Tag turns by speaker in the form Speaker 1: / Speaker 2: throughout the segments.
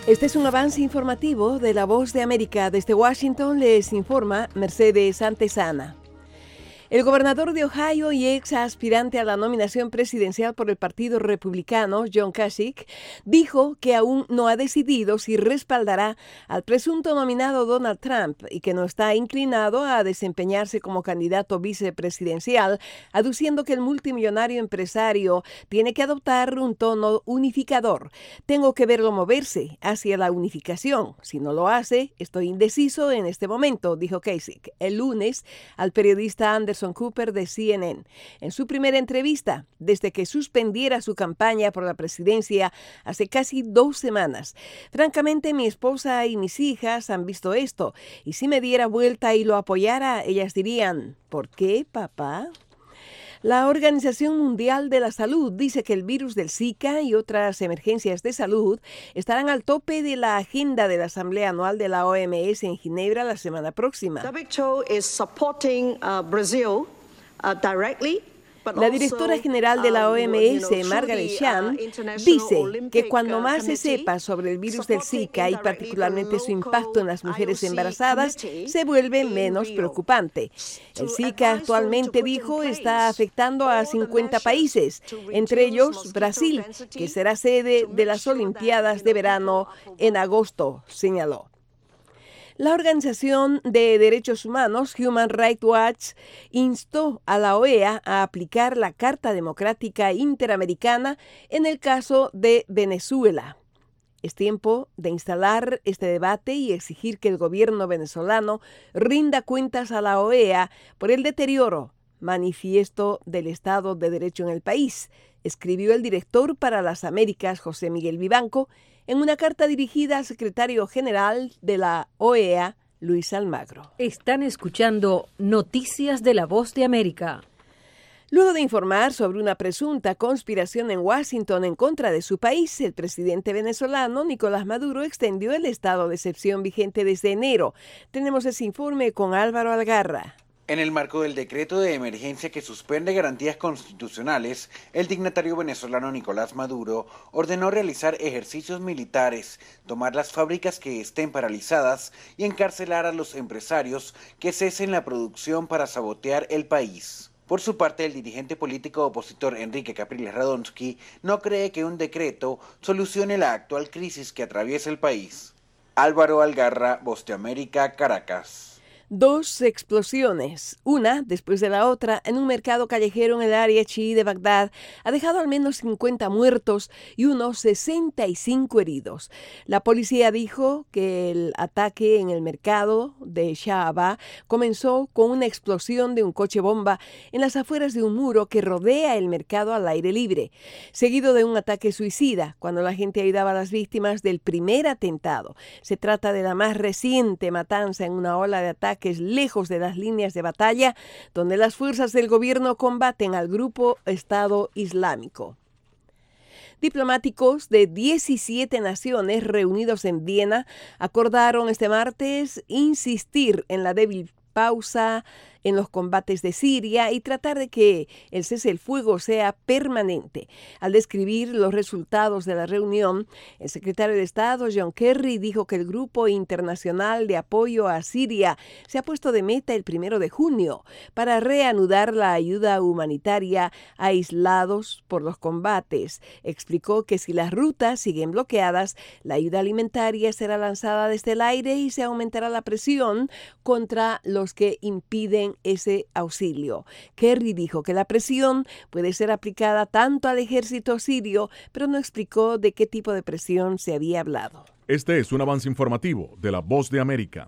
Speaker 1: Este es un avance informativo de La Voz de América. Desde Washington les informa Mercedes Antezana. El gobernador de Ohio y ex aspirante a la nominación presidencial por el Partido Republicano, John Kasich, dijo que aún no ha decidido si respaldará al presunto nominado Donald Trump y que no está inclinado a desempeñarse como candidato vicepresidencial, aduciendo que el multimillonario empresario tiene que adoptar un tono unificador. Tengo que verlo moverse hacia la unificación. Si no lo hace, estoy indeciso en este momento, dijo Kasich el lunes al periodista Anderson Cooper de CNN. En su primera entrevista, desde que suspendiera su campaña por la presidencia hace casi 2 semanas. Francamente, mi esposa y mis hijas han visto esto, y si me diera vuelta y lo apoyara, ellas dirían, ¿por qué, papá? La Organización Mundial de la Salud dice que el virus del Zika y otras emergencias de salud estarán al tope de la agenda de la Asamblea Anual de la OMS en Ginebra la semana próxima. La directora general de la OMS, Margaret Chan, dice que cuando más se sepa sobre el virus del Zika y particularmente su impacto en las mujeres embarazadas, se vuelve menos preocupante. El Zika actualmente, dijo, está afectando a 50 países, entre ellos Brasil, que será sede de las Olimpiadas de verano en agosto, señaló. La Organización de Derechos Humanos, Human Rights Watch, instó a la OEA a aplicar la Carta Democrática Interamericana en el caso de Venezuela. Es tiempo de instalar este debate y exigir que el gobierno venezolano rinda cuentas a la OEA por el deterioro manifiesto del Estado de Derecho en el país, escribió el director para las Américas, José Miguel Vivanco, en una carta dirigida al secretario general de la OEA, Luis Almagro.
Speaker 2: Están escuchando Noticias de La Voz de América.
Speaker 1: Luego de informar sobre una presunta conspiración en Washington en contra de su país, el presidente venezolano Nicolás Maduro extendió el estado de excepción vigente desde enero. Tenemos ese informe con Álvaro Algarra.
Speaker 3: En el marco del decreto de emergencia que suspende garantías constitucionales, el dignatario venezolano Nicolás Maduro ordenó realizar ejercicios militares, tomar las fábricas que estén paralizadas y encarcelar a los empresarios que cesen la producción para sabotear el país. Por su parte, el dirigente político opositor Enrique Capriles Radonsky no cree que un decreto solucione la actual crisis que atraviesa el país. Álvaro Algarra, Voz de América, Caracas.
Speaker 1: 2 explosiones, una después de la otra, en un mercado callejero en el área chií de Bagdad, ha dejado al menos 50 muertos y unos 65 heridos. La policía dijo que el ataque en el mercado de Shaaba comenzó con una explosión de un coche bomba en las afueras de un muro que rodea el mercado al aire libre, seguido de un ataque suicida cuando la gente ayudaba a las víctimas del primer atentado. Se trata de la más reciente matanza en una ola de ataques lejos de las líneas de batalla, donde las fuerzas del gobierno combaten al grupo Estado Islámico. Diplomáticos de 17 naciones reunidos en Viena acordaron este martes insistir en la débil pausa en los combates de Siria y tratar de que el cese el fuego sea permanente. Al describir los resultados de la reunión, el secretario de Estado John Kerry dijo que el Grupo Internacional de Apoyo a Siria se ha puesto de meta el 1 de junio para reanudar la ayuda humanitaria aislados por los combates. Explicó que si las rutas siguen bloqueadas, la ayuda alimentaria será lanzada desde el aire y se aumentará la presión contra los que impiden ese auxilio. Kerry dijo que la presión puede ser aplicada tanto al ejército sirio, pero no explicó de qué tipo de presión se había hablado.
Speaker 4: Este es un avance informativo de La Voz de América.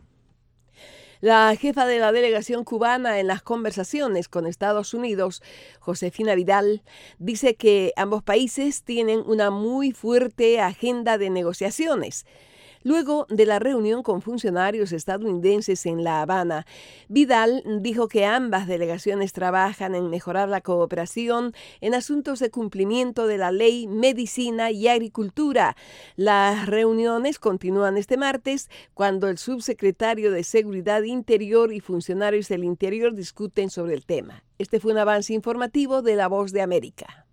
Speaker 1: La jefa de la delegación cubana en las conversaciones con Estados Unidos, Josefina Vidal, dice que ambos países tienen una muy fuerte agenda de negociaciones. Luego de la reunión con funcionarios estadounidenses en La Habana, Vidal dijo que ambas delegaciones trabajan en mejorar la cooperación en asuntos de cumplimiento de la ley, medicina y agricultura. Las reuniones continúan este martes cuando el subsecretario de Seguridad Interior y funcionarios del Interior discuten sobre el tema. Este fue un avance informativo de La Voz de América.